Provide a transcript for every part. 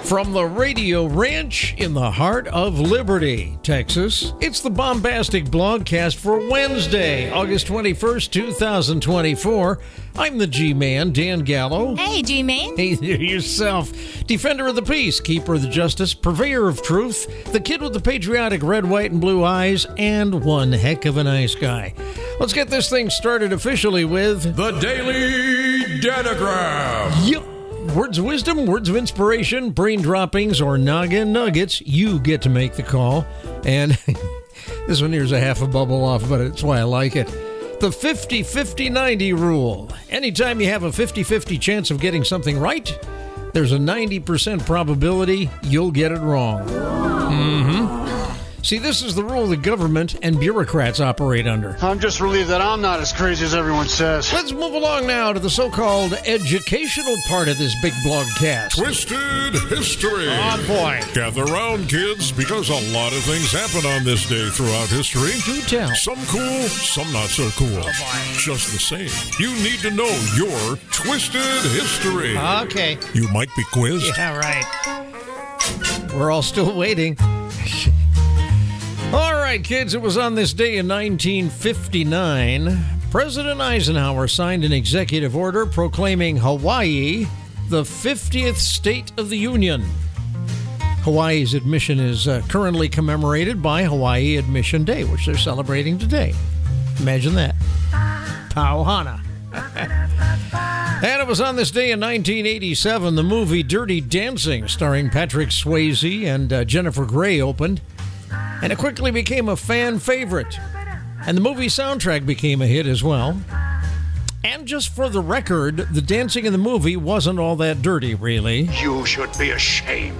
From the Radio Ranch in the heart of Liberty, Texas, it's the Bombastic Blogcast for Wednesday, August 21st, 2024. I'm the G-Man, Dan Gallo. Hey, G-Man. Hey there yourself. Defender of the peace, keeper of the justice, purveyor of truth, the kid with the patriotic red, white, and blue eyes, and one heck of a nice guy. Let's get this thing started officially with the Daily Danagram. Yup. Words of wisdom, words of inspiration, brain droppings, or noggin nuggets, you get to make the call. And this one here's a half a bubble off, but it's why I like it. The 50-50-90 rule. Anytime you have a 50-50 chance of getting something right, there's a 90% probability you'll get it wrong. See, this is the rule the government and bureaucrats operate under. I'm just relieved that I'm not as crazy as everyone says. Let's move along now to the so-called educational part of this big blogcast. Twisted History. Oh, boy. Gather round, kids, because a lot of things happen on this day throughout history. Do tell. Some cool, some not so cool. Just the same, you need to know your Twisted History. Okay. You might be quizzed. Yeah, right. We're all still waiting. All right, kids, it was on this day in 1959, President Eisenhower signed an executive order proclaiming Hawaii the 50th state of the Union. Hawaii's admission is currently commemorated by Hawaii Admission Day, which they're celebrating today. Imagine that. Pauhana. And it was on this day in 1987, the movie Dirty Dancing, starring Patrick Swayze and Jennifer Grey, opened. And it quickly became a fan favorite. And the movie soundtrack became a hit as well. And just for the record, the dancing in the movie wasn't all that dirty, really. You should be ashamed.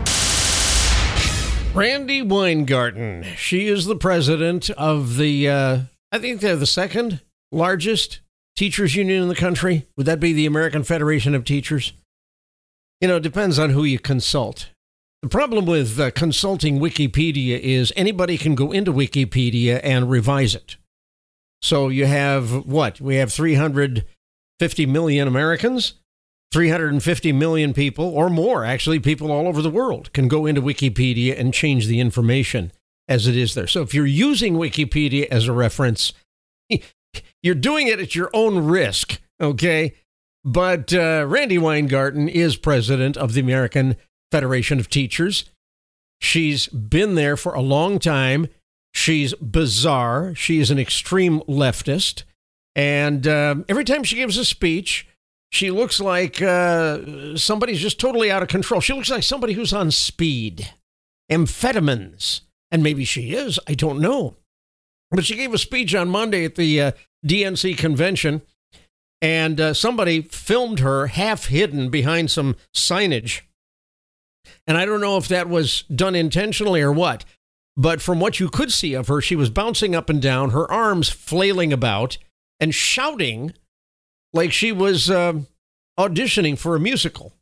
Randi Weingarten. She is the president of the, I think they're the second largest teachers union in the country. Would that be the American Federation of Teachers? You know, it depends on who you consult. The problem with consulting Wikipedia is anybody can go into Wikipedia and revise it. So you have what? We have 350 million Americans, 350 million people, or more, actually, people all over the world can go into Wikipedia and change the information as it is there. So if you're using Wikipedia as a reference, you're doing it at your own risk, okay? But Randi Weingarten is president of the American Federation of Teachers. She's been there for a long time. She's bizarre. She is an extreme leftist. And every time she gives a speech, she looks like somebody's just totally out of control. She looks like somebody who's on speed, amphetamines. And maybe she is. I don't know. But she gave a speech on Monday at the DNC convention, and somebody filmed her half hidden behind some signage. And I don't know if that was done intentionally or what, but from what you could see of her, she was bouncing up and down, her arms flailing about, and shouting like she was auditioning for a musical.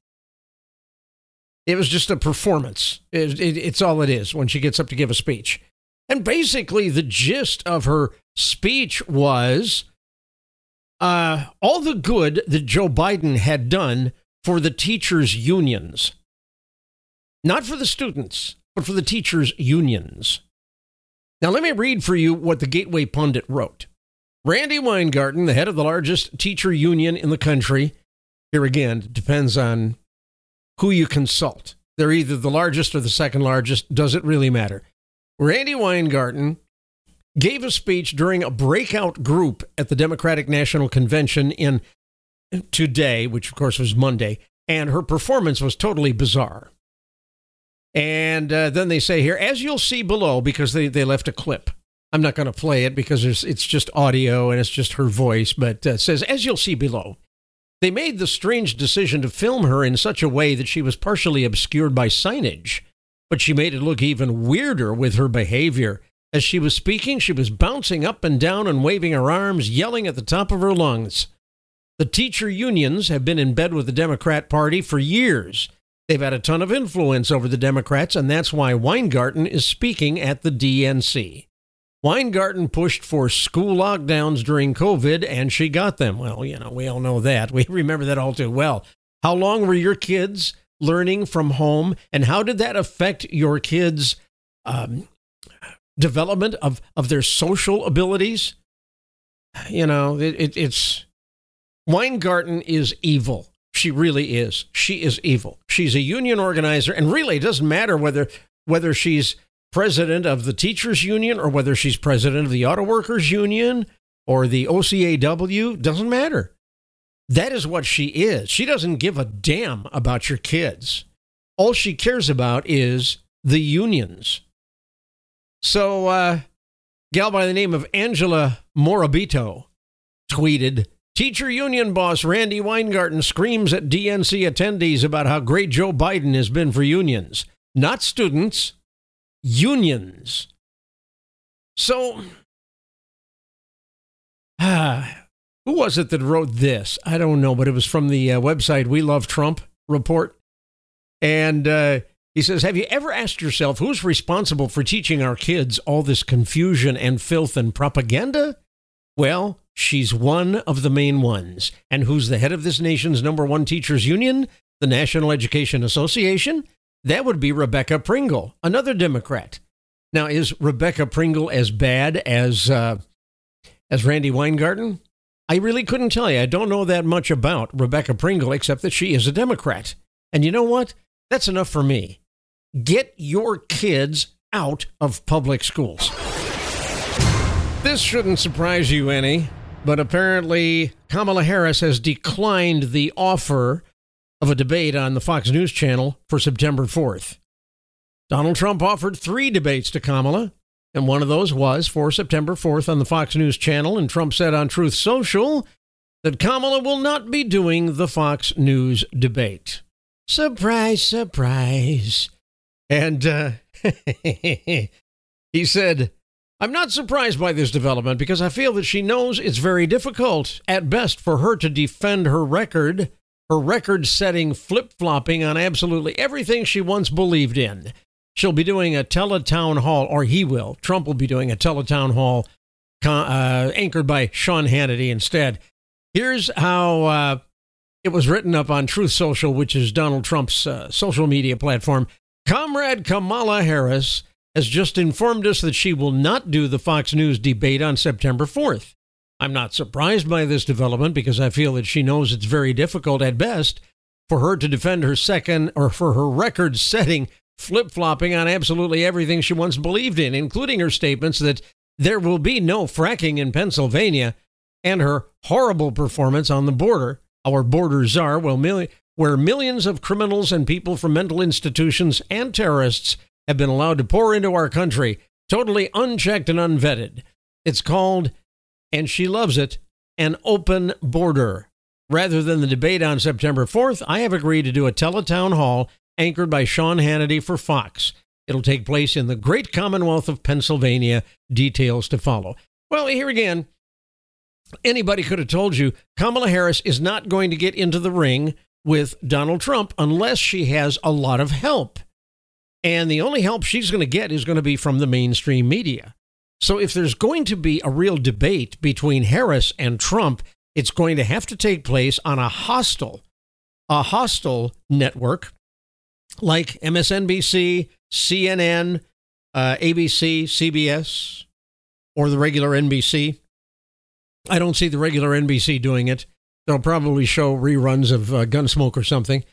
It was just a performance. It's all it is when she gets up to give a speech. And basically, the gist of her speech was all the good that Joe Biden had done for the teachers' unions. Not for the students, but for the teachers' unions. Now, let me read for you what the Gateway Pundit wrote. Randi Weingarten, the head of the largest teacher union in the country. Here again, it depends on who you consult. They're either the largest or the second largest. Does it really matter? Randi Weingarten gave a speech during a breakout group at the Democratic National Convention in today, which of course was Monday, and her performance was totally bizarre. And then they say here, as you'll see below, because they left a clip. I'm not going to play it because it's just audio and it's just her voice, but it says, as you'll see below, they made the strange decision to film her in such a way that she was partially obscured by signage, but she made it look even weirder with her behavior. As she was speaking, she was bouncing up and down and waving her arms, yelling at the top of her lungs. The teacher unions have been in bed with the Democrat Party for years. They've had a ton of influence over the Democrats, and that's why Weingarten is speaking at the DNC. Weingarten pushed for school lockdowns during COVID, and she got them. Well, you know, we all know that. We remember that all too well. How long were your kids learning from home? And how did that affect your kids' development of their social abilities? You know, it's Weingarten is evil. She really is. She is evil. She's a union organizer, and really it doesn't matter whether she's president of the teachers union or whether she's president of the auto workers union or the OCAW. Doesn't matter. That is what she is. She doesn't give a damn about your kids. All she cares about is the unions. So, gal by the name of Angela Morabito tweeted, teacher union boss Randi Weingarten screams at DNC attendees about how great Joe Biden has been for unions. Not students, unions. So, who was it that wrote this? I don't know, but it was from the website We Love Trump report. And he says, have you ever asked yourself who's responsible for teaching our kids all this confusion and filth and propaganda? Well, she's one of the main ones. And who's the head of this nation's #1 teachers union? The National Education Association? That would be Rebecca Pringle, another Democrat. Now, is Rebecca Pringle as bad as Randi Weingarten? I really couldn't tell you. I don't know that much about Rebecca Pringle, except that she is a Democrat. And you know what? That's enough for me. Get your kids out of public schools. This shouldn't surprise you any, but apparently Kamala Harris has declined the offer of a debate on the Fox News channel for September 4th. Donald Trump offered 3 debates to Kamala, and one of those was for September 4th on the Fox News channel, and Trump said on Truth Social that Kamala will not be doing the Fox News debate. Surprise, surprise. And he said, I'm not surprised by this development because I feel that she knows it's very difficult at best for her to defend her record-setting flip-flopping on absolutely everything she once believed in. She'll be doing a teletown hall, or he will. Trump will be doing a teletown hall anchored by Sean Hannity instead. Here's how it was written up on Truth Social, which is Donald Trump's social media platform. Comrade Kamala Harris has just informed us that she will not do the Fox News debate on September 4th. I'm not surprised by this development because I feel that she knows it's very difficult at best for her to defend her record-setting flip-flopping on absolutely everything she once believed in, including her statements that there will be no fracking in Pennsylvania and her horrible performance on the border, our border czar, where millions of criminals and people from mental institutions and terrorists have been allowed to pour into our country, totally unchecked and unvetted. It's called, and she loves it, an open border. Rather than the debate on September 4th, I have agreed to do a teletown hall anchored by Sean Hannity for Fox. It'll take place in the great Commonwealth of Pennsylvania. Details to follow. Well, here again, anybody could have told you Kamala Harris is not going to get into the ring with Donald Trump unless she has a lot of help. And the only help she's going to get is going to be from the mainstream media. So if there's going to be a real debate between Harris and Trump, it's going to have to take place on a hostile network like MSNBC, CNN, ABC, CBS, or the regular NBC. I don't see the regular NBC doing it. They'll probably show reruns of Gunsmoke or something.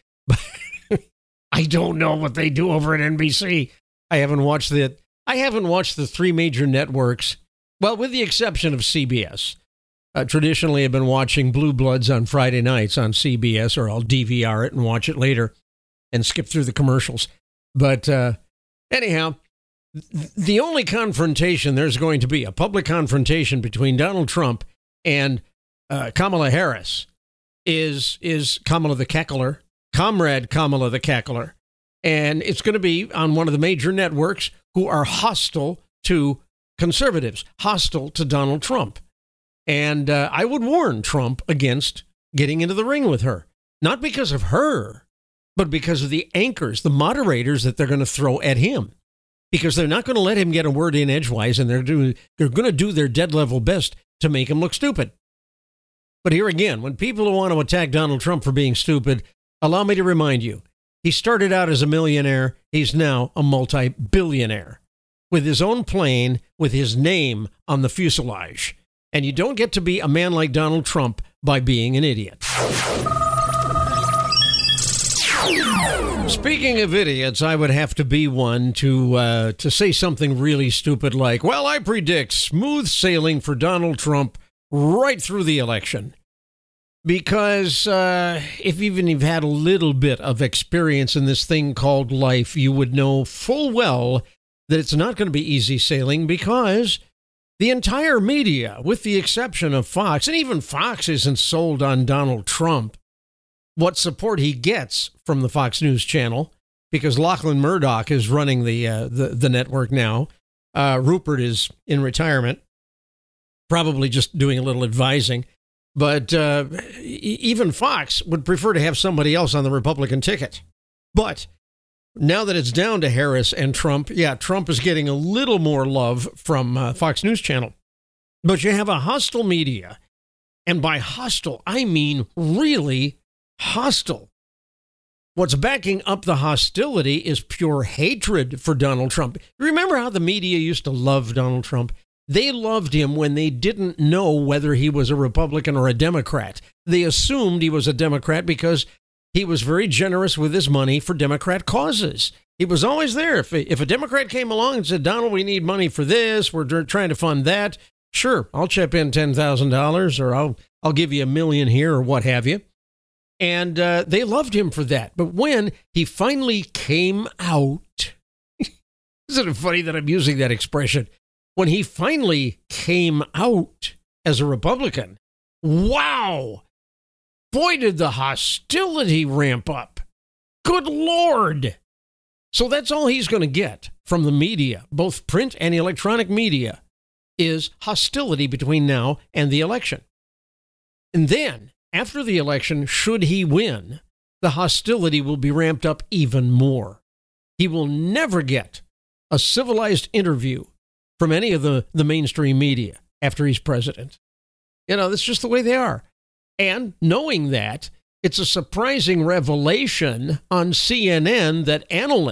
I don't know what they do over at NBC. I haven't watched the 3 major networks. Well, with the exception of CBS. Traditionally, I've been watching Blue Bloods on Friday nights on CBS, or I'll DVR it and watch it later and skip through the commercials. But anyhow, the only confrontation there's going to be, a public confrontation between Donald Trump and Kamala Harris, is Kamala the Cackler, Comrade Kamala the Cackler. And it's going to be on one of the major networks who are hostile to conservatives, hostile to Donald Trump. And I would warn Trump against getting into the ring with her, not because of her, but because of the anchors, the moderators that they're going to throw at him, because they're not going to let him get a word in edgewise, and they're going to do their dead level best to make him look stupid. But here again, when people want to attack Donald Trump for being stupid, allow me to remind you, He started out as a millionaire. He's now a multi-billionaire with his own plane, with his name on the fuselage. And you don't get to be a man like Donald Trump by being an idiot. Speaking of idiots, I would have to be one to say something really stupid like, well, I predict smooth sailing for Donald Trump right through the election. Because if even you've had a little bit of experience in this thing called life, you would know full well that it's not going to be easy sailing, because the entire media, with the exception of Fox, and even Fox isn't sold on Donald Trump, what support he gets from the Fox News channel, because Lachlan Murdoch is running the network now. Rupert is in retirement, probably just doing a little advising. But even Fox would prefer to have somebody else on the Republican ticket. But now that it's down to Harris and Trump, yeah, Trump is getting a little more love from Fox News Channel. But you have a hostile media. And by hostile, I mean really hostile. What's backing up the hostility is pure hatred for Donald Trump. Remember how the media used to love Donald Trump? They loved him when they didn't know whether he was a Republican or a Democrat. They assumed he was a Democrat because he was very generous with his money for Democrat causes. He was always there. If a Democrat came along and said, Donald, we need money for this, we're trying to fund that, sure, I'll chip in $10,000, or I'll give you $1 million here, or what have you. And they loved him for that. But when he finally came out, isn't it funny that I'm using that expression? When he finally came out as a Republican, wow, boy, did the hostility ramp up. Good Lord. So that's all he's going to get from the media, both print and electronic media, is hostility between now and the election. And then, after the election, should he win, the hostility will be ramped up even more. He will never get a civilized interview from any of the mainstream media after he's president. You know, that's just the way they are. And knowing that, it's a surprising revelation on CNN that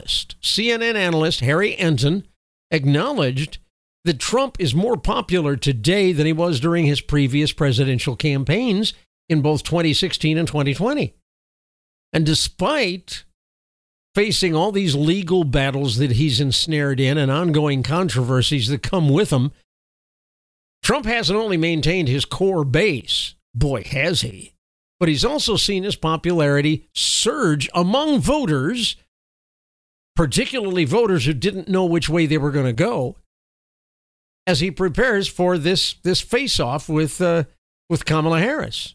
CNN analyst Harry Enton acknowledged that Trump is more popular today than he was during his previous presidential campaigns in both 2016 and 2020. And despite facing all these legal battles that he's ensnared in and ongoing controversies that come with him, Trump hasn't only maintained his core base, boy, has he, but he's also seen his popularity surge among voters, particularly voters who didn't know which way they were going to go, as he prepares for this face-off with Kamala Harris.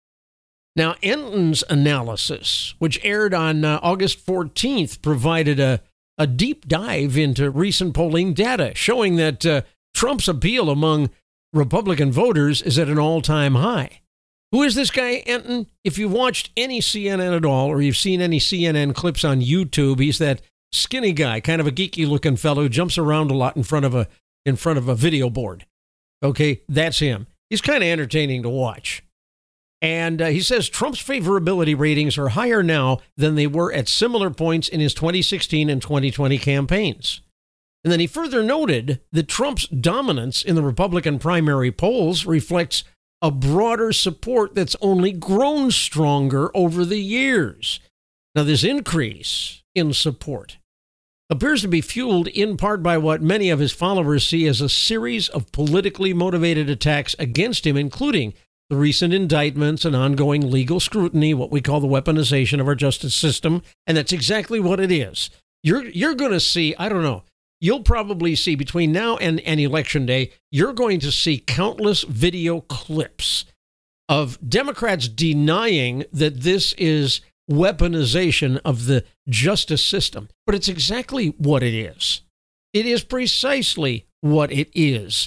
Now, Enton's analysis, which aired on August 14th, provided a deep dive into recent polling data, showing that Trump's appeal among Republican voters is at an all-time high. Who is this guy, Enton? If you've watched any CNN at all, or you've seen any CNN clips on YouTube, he's that skinny guy, kind of a geeky-looking fellow who jumps around a lot in front of a video board. Okay, that's him. He's kind of entertaining to watch. And he says Trump's favorability ratings are higher now than they were at similar points in his 2016 and 2020 campaigns. And then he further noted that Trump's dominance in the Republican primary polls reflects a broader support that's only grown stronger over the years. Now, this increase in support appears to be fueled in part by what many of his followers see as a series of politically motivated attacks against him, including the recent indictments and ongoing legal scrutiny, what we call the weaponization of our justice system. And that's exactly what it is. You're going to see, I don't know, you'll probably see between now and Election Day, you're going to see countless video clips of Democrats denying that this is weaponization of the justice system. But it's exactly what it is. It is precisely what it is.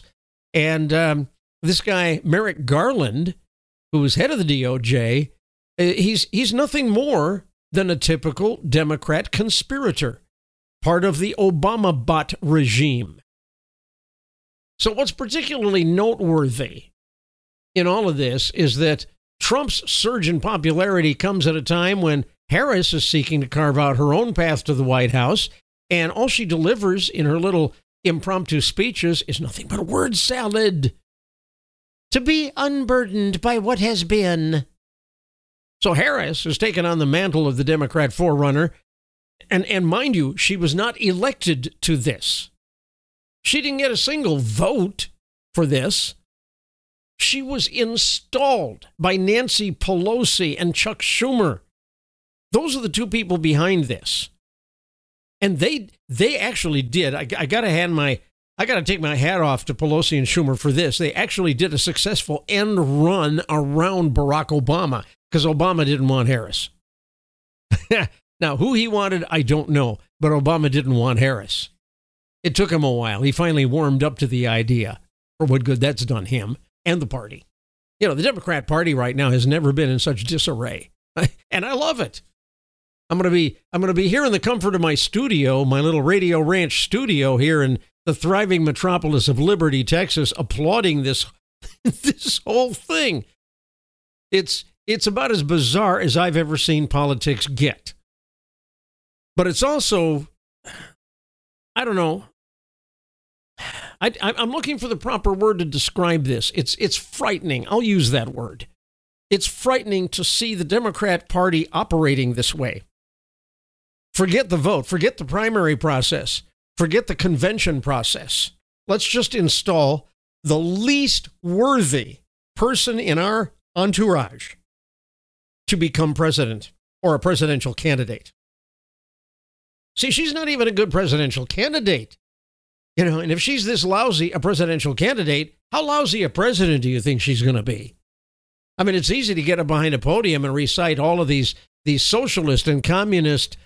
And this guy, Merrick Garland, who is head of the DOJ, he's nothing more than a typical Democrat conspirator, part of the Obama bot regime. So what's particularly noteworthy in all of this is that Trump's surge in popularity comes at a time when Harris is seeking to carve out her own path to the White House, and all she delivers in her little impromptu speeches is nothing but word salad. To be unburdened by what has been. So Harris has taken on the mantle of the Democrat forerunner, and mind you, she was not elected to this. She didn't get a single vote for this. She was installed by Nancy Pelosi and Chuck Schumer. Those are the two people behind this. And they actually did. I got to take my hat off to Pelosi and Schumer for this. They actually did a successful end run around Barack Obama because Obama didn't want Harris. Now, who he wanted, I don't know, but Obama didn't want Harris. It took him a while. He finally warmed up to the idea for what good that's done him and the party. You know, the Democrat Party right now has never been in such disarray, and I love it. I'm going to be here in the comfort of my studio, my little Radio Ranch studio here in the thriving metropolis of Liberty, Texas, applauding this whole thing. It's about as bizarre as I've ever seen politics get. But it's also, I don't know. I'm looking for the proper word to describe this. It's frightening. I'll use that word. It's frightening to see the Democrat Party operating this way. Forget the vote. Forget the primary process. Forget the convention process. Let's just install the least worthy person in our entourage to become president or a presidential candidate. See, she's not even a good presidential candidate. You know, and if she's this lousy a presidential candidate, how lousy a president do you think she's going to be? I mean, it's easy to get up behind a podium and recite all of these socialist and communist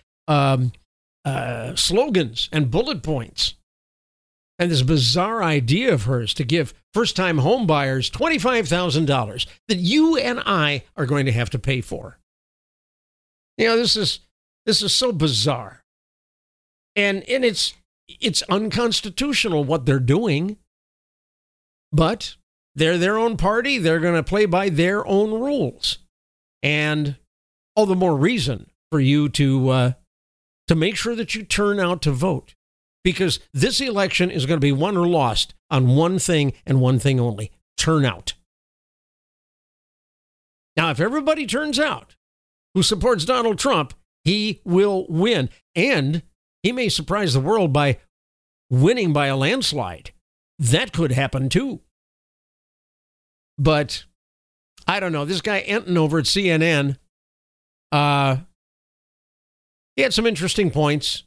slogans and bullet points. And this bizarre idea of hers to give first-time home buyers $25,000 that you and I are going to have to pay for. You know, this is so bizarre. And it's unconstitutional what they're doing. But they're their own party. They're going to play by their own rules. And all the more reason for you to make sure that you turn out to vote. Because this election is going to be won or lost on one thing and one thing only: turnout. Now, if everybody turns out who supports Donald Trump, he will win. And he may surprise the world by winning by a landslide. That could happen too. But I don't know. This guy Enton over at CNN, he had some interesting points.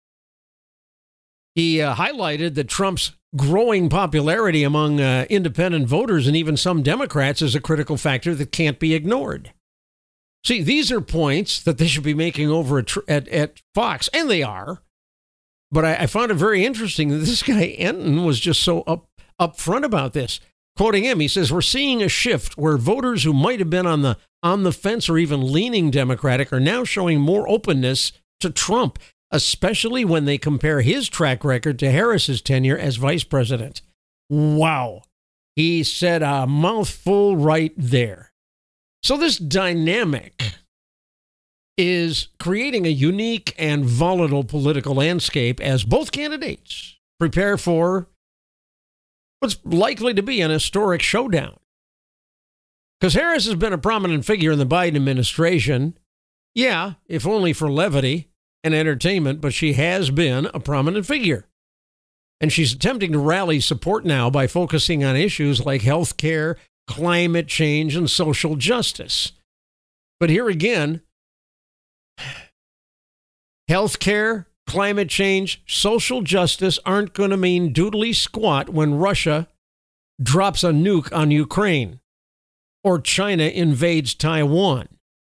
He highlighted that Trump's growing popularity among independent voters and even some Democrats is a critical factor that can't be ignored. See, these are points that they should be making over at Fox, and they are. But I found it very interesting that this guy Enton was just so upfront about this. Quoting him, he says, "We're seeing a shift where voters who might have been on the fence or even leaning Democratic are now showing more openness to Trump, especially when they compare his track record to Harris's tenure as vice president." Wow. He said a mouthful right there. So this dynamic is creating a unique and volatile political landscape as both candidates prepare for what's likely to be an historic showdown. Because Harris has been a prominent figure in the Biden administration. Yeah, if only for levity and entertainment, but she has been a prominent figure. And she's attempting to rally support now by focusing on issues like health care, climate change, and social justice. But here again, health care, climate change, social justice aren't going to mean doodly squat when Russia drops a nuke on Ukraine or China invades Taiwan.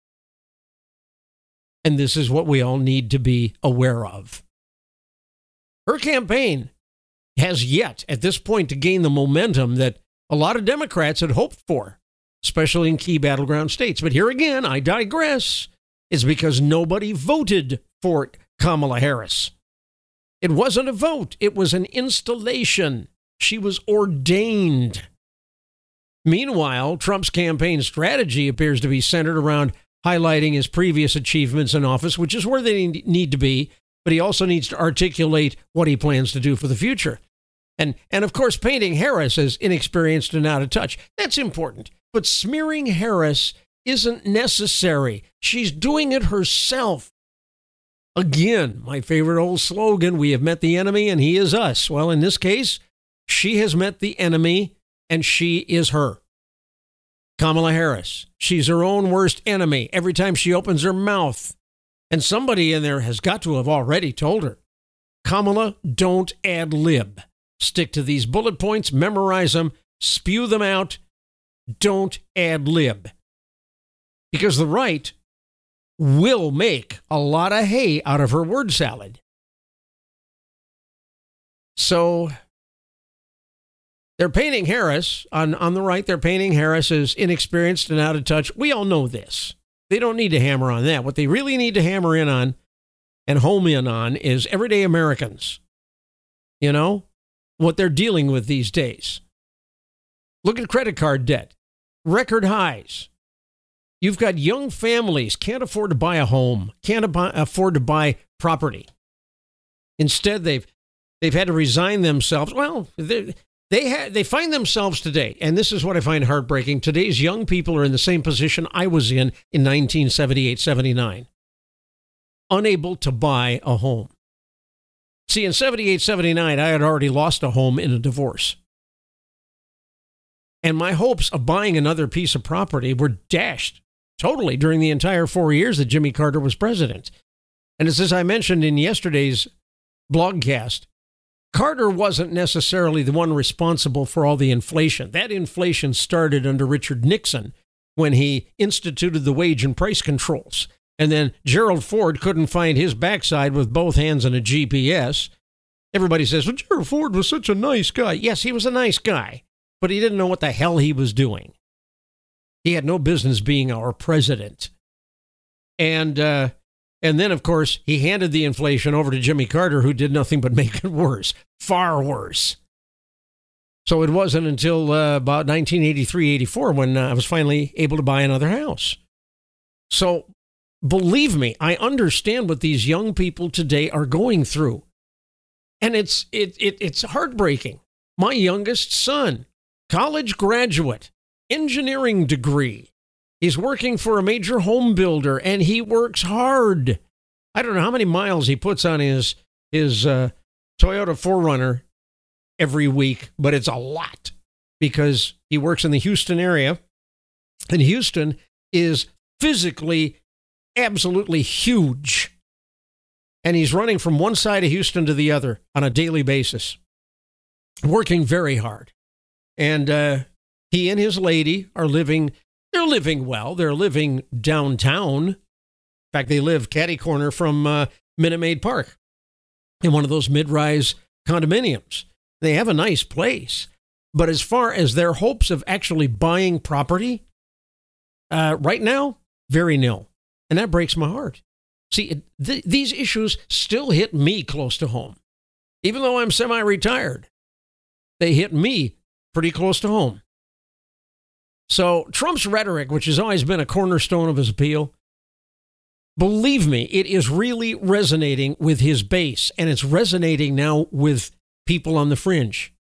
And this is what we all need to be aware of. Her campaign has yet, at this point, to gain the momentum that a lot of Democrats had hoped for, especially in key battleground states. But here again, I digress. It's because nobody voted for Kamala Harris. It wasn't a vote. It was an installation. She was ordained. Meanwhile, Trump's campaign strategy appears to be centered around highlighting his previous achievements in office, which is where they need to be, but he also needs to articulate what he plans to do for the future. And of course, painting Harris as inexperienced and out of touch, that's important. But smearing Harris isn't necessary. She's doing it herself. Again, my favorite old slogan, we have met the enemy and he is us. Well, in this case, she has met the enemy and she is her. Kamala Harris, she's her own worst enemy every time she opens her mouth. And somebody in there has got to have already told her, Kamala, don't ad lib. Stick to these bullet points, memorize them, spew them out. Don't ad lib. Because the right will make a lot of hay out of her word salad. So they're painting Harris, on the right, they're painting Harris as inexperienced and out of touch. We all know this. They don't need to hammer on that. What they really need to hammer in on and home in on is everyday Americans. You know, what they're dealing with these days. Look at credit card debt. Record highs. You've got young families, can't afford to buy a home, can't afford to buy property. Instead, they've had to resign themselves. Well, they find themselves today, and this is what I find heartbreaking. Today's young people are in the same position I was in 1978, 79. Unable to buy a home. See, in 78, 79, I had already lost a home in a divorce. And my hopes of buying another piece of property were dashed totally during the entire 4 years that Jimmy Carter was president. And as I mentioned in yesterday's blogcast, Carter wasn't necessarily the one responsible for all the inflation. That inflation started under Richard Nixon when he instituted the wage and price controls. And then Gerald Ford couldn't find his backside with both hands and a GPS. Everybody says, well, Gerald Ford was such a nice guy. Yes, he was a nice guy, but he didn't know what the hell he was doing. He had no business being our president. And then, of course, he handed the inflation over to Jimmy Carter, who did nothing but make it worse, far worse. So it wasn't until about 1983, 84 when I was finally able to buy another house. So believe me, I understand what these young people today are going through. And it's heartbreaking. My youngest son, college graduate, engineering degree. He's working for a major home builder, and he works hard. I don't know how many miles he puts on his Toyota 4Runner every week, but it's a lot because he works in the Houston area, and Houston is physically absolutely huge. And he's running from one side of Houston to the other on a daily basis, working very hard. And he and his lady are living well. They're living downtown. In fact, they live catty corner from Minute Maid Park in one of those mid-rise condominiums. They have a nice place. But as far as their hopes of actually buying property, right now, very nil. And that breaks my heart. See, these issues still hit me close to home. Even though I'm semi-retired, they hit me pretty close to home. So Trump's rhetoric, which has always been a cornerstone of his appeal, believe me, it is really resonating with his base, and it's resonating now with people on the fringe.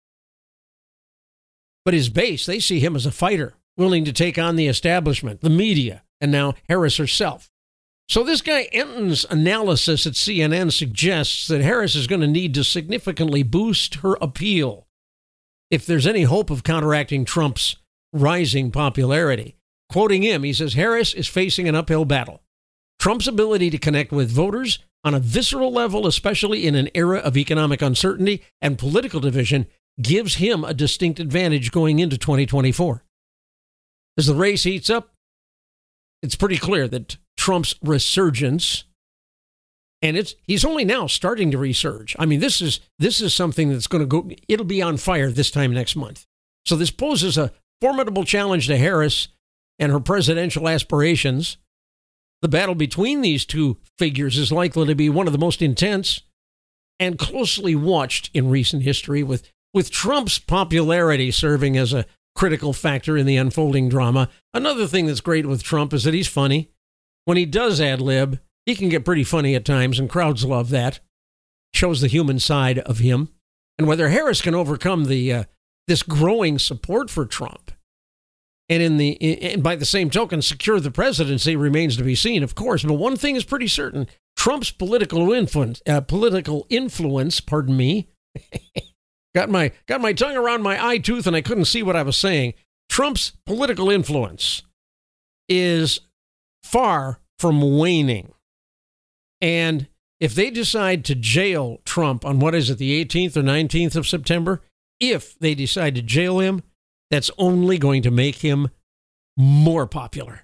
But his base, they see him as a fighter, willing to take on the establishment, the media, and now Harris herself. So this guy Enton's analysis at CNN suggests that Harris is going to need to significantly boost her appeal if there's any hope of counteracting Trump's rising popularity. Quoting him, he says, Harris is facing an uphill battle. Trump's ability to connect with voters on a visceral level, especially in an era of economic uncertainty and political division, gives him a distinct advantage going into 2024. As the race heats up, it's pretty clear that Trump's resurgence, and he's only now starting to resurge. I mean, this is something that's going to go, it'll be on fire this time next month. So this poses a formidable challenge to Harris and her presidential aspirations. The battle between these two figures is likely to be one of the most intense and closely watched in recent history, with Trump's popularity serving as a critical factor in the unfolding drama. Another thing that's great with Trump is that he's funny. when he does ad lib, he can get pretty funny at times, and crowds love that. Shows the human side of him. And whether Harris can overcome this growing support for Trump and by the same token secure the presidency remains to be seen, of course. But one thing is pretty certain: Trump's political influence. Pardon me. got my tongue around my eye tooth, and I couldn't see what I was saying. Trump's political influence is far from waning, and if they decide to jail Trump on, what is it, the 18th or 19th of September, if they decide to jail him, that's only going to make him more popular.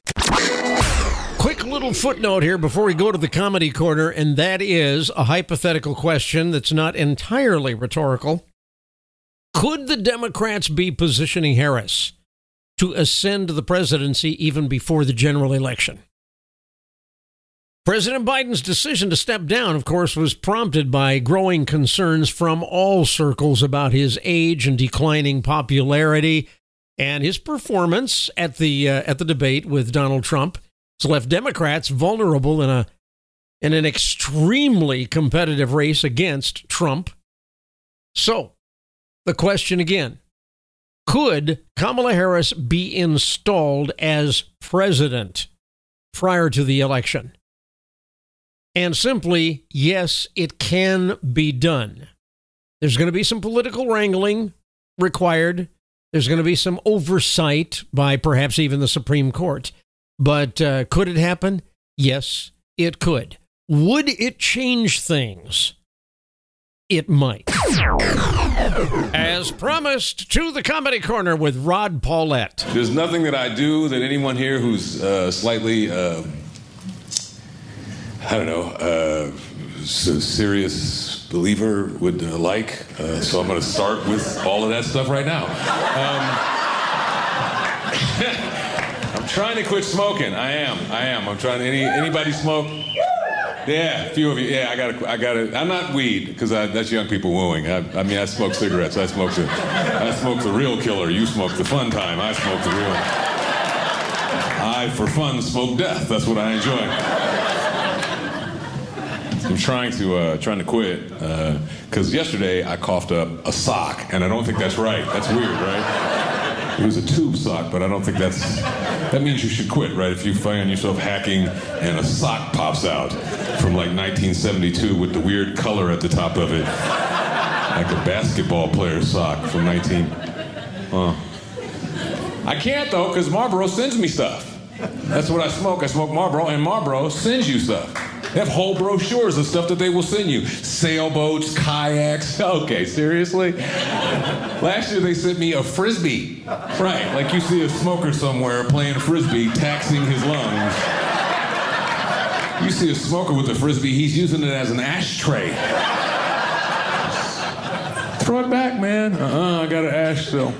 Quick little footnote here before we go to the comedy corner, and that is a hypothetical question that's not entirely rhetorical. Could the Democrats be positioning Harris to ascend to the presidency even before the general election? President Biden's decision to step down, of course, was prompted by growing concerns from all circles about his age and declining popularity, and his performance at the debate with Donald Trump has left Democrats vulnerable in an extremely competitive race against Trump. So, the question again: could Kamala Harris be installed as president prior to the election? And simply, yes, it can be done. There's going to be some political wrangling required. There's going to be some oversight by perhaps even the Supreme Court. But could it happen? Yes, it could. Would it change things? It might. As promised, to the Comedy Corner with Rod Paulette. There's nothing that I do that anyone here who's slightly... serious believer would like. So I'm going to start with all of that stuff right now. I'm trying to quit smoking. I am. I'm trying to. Anybody smoke? Yeah, a few of you. Yeah, I got it. I'm not weed because that's young people wooing. I smoke cigarettes. I smoke the real killer. You smoke the fun time. I smoke the real. I, for fun, smoke death. That's what I enjoy. I'm trying to quit because yesterday I coughed up a sock, and I don't think that's right. That's weird, right? It was a tube sock, but I don't think that means you should quit, right? If you find yourself hacking and a sock pops out from like 1972 with the weird color at the top of it, like a basketball player's sock from I can't though, because Marlboro sends me stuff. That's what I smoke. I smoke Marlboro, and Marlboro sends you stuff. They have whole brochures of stuff that they will send you. Sailboats, kayaks. Okay, seriously? Last year they sent me a Frisbee. Right, like you see a smoker somewhere playing Frisbee, taxing his lungs. You see a smoker with a Frisbee, he's using it as an ashtray. Throw it back, man. I got an ash still.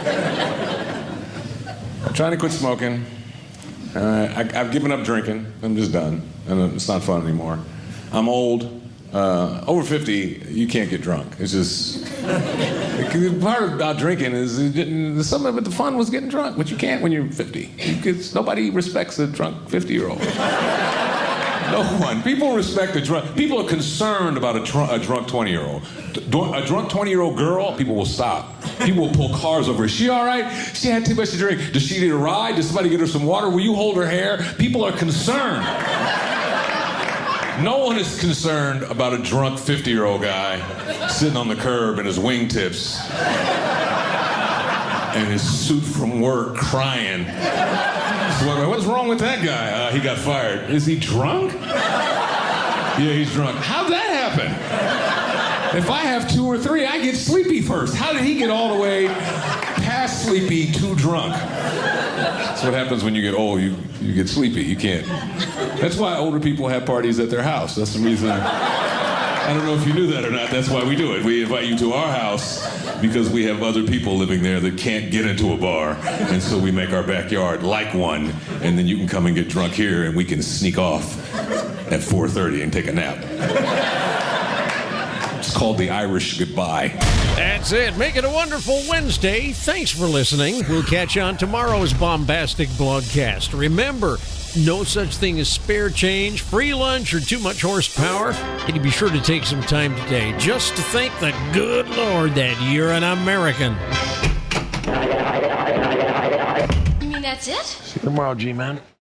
I'm trying to quit smoking. I've given up drinking. I'm just done. And it's not fun anymore. I'm old. Over 50, you can't get drunk. It's just... part about drinking is... some of it, the fun was getting drunk, but you can't when you're 50. Nobody respects a drunk 50-year-old. No one. People respect a drunk... People are concerned about a drunk 20-year-old. A drunk 20-year-old girl, people will stop. People will pull cars over. Is she all right? She had too much to drink. Does she need a ride? Does somebody get her some water? Will you hold her hair? People are concerned. No one is concerned about a drunk 50-year-old guy sitting on the curb in his wingtips and his suit from work crying. So what's wrong with that guy? He got fired. Is he drunk? Yeah, he's drunk. How'd that happen? If I have 2 or 3, I get sleepy first. How did he get all the way past sleepy to drunk? That's what happens when you get old. You get sleepy. You can't. That's why older people have parties at their house. That's the reason. I don't know if you knew that or not. That's why we do it. We invite you to our house because we have other people living there that can't get into a bar. And so we make our backyard like one. And then you can come and get drunk here and we can sneak off at 4:30 and take a nap. called the Irish goodbye. That's it. Make it a wonderful Wednesday. Thanks for listening. We'll catch you on tomorrow's bombastic blogcast. Remember, no such thing as spare change, free lunch, or too much horsepower. And you be sure to take some time today just to thank the good Lord that you're an American. You mean that's it? See you tomorrow, G-Man.